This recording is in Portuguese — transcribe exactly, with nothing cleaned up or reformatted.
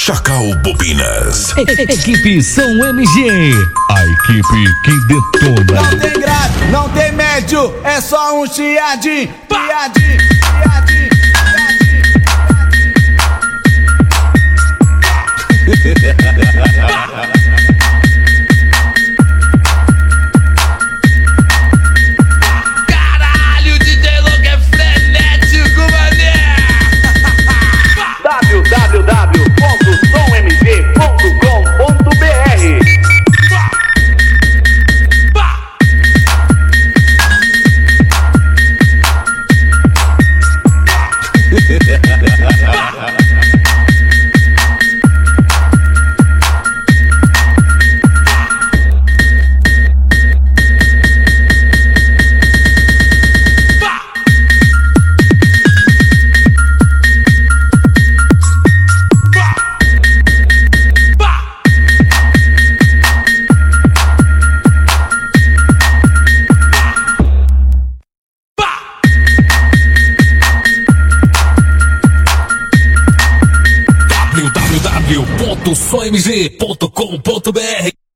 Chacal Bobinas. Equipe São M G, a equipe que detona. Não tem grade, não tem médio, é só um chiadinho, chiadinho, chiadinho, Caralho, o D J Louco é frenético, mané. w w w ponto som m g ponto com ponto b r. w w w ponto som m g ponto com ponto b r